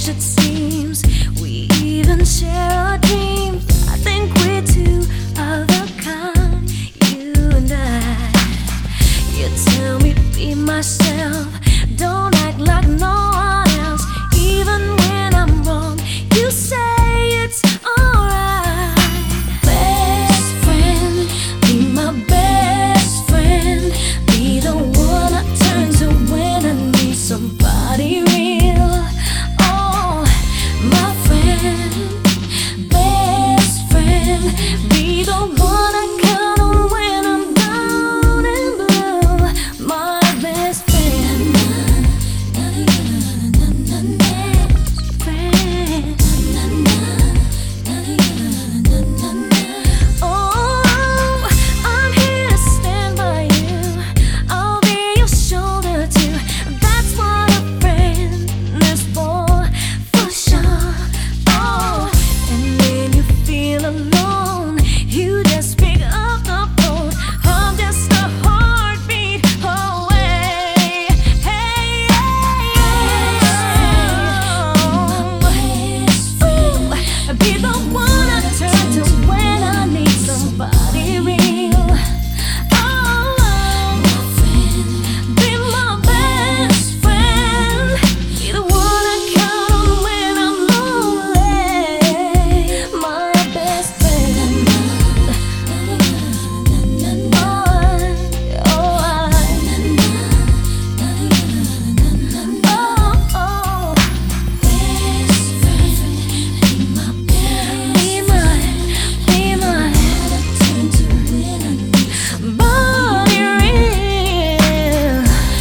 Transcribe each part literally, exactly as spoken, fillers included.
much it seems. We even share a dream. I think we're two of a kind, you and I. You tell me be myself, don't act like no one else. Even when I'm wrong, you say it's alright. Best friend, be my best friend. Be the one I turn to when I need somebody real. Oh, my friend, best friend. Be the one I count on when I'm down and blue. My best friend. Oh, I'm here to stand by you. I'll be your shoulder too. That's what a friend is for, for sure. Oh, and when you feel alone, you just pick up the phone. I'm just a heartbeat away. Hey, oh, be the one I turn to when I need somebody real. Oh, be my best friend. Be the one I count on when I'm lonely. My best friend. Oh, oh, oh, oh. Be mine, be mine. Body real.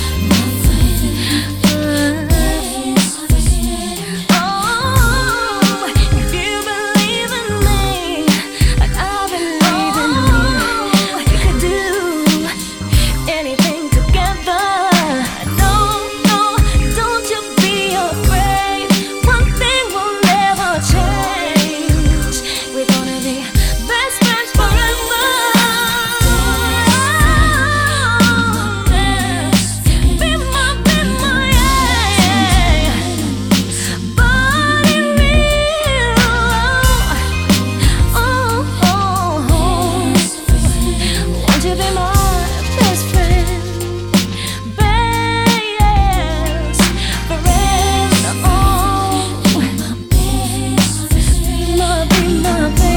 Oh, if you believe in me, like I believe in you, we could do anything together. No, no, don't you be afraid. One thing will never change. We're gonna be best friends forever. Be my, be my, yeah. Body real. Oh, oh, oh. Won't you be my best friend? Best friend. Oh, be my, be my best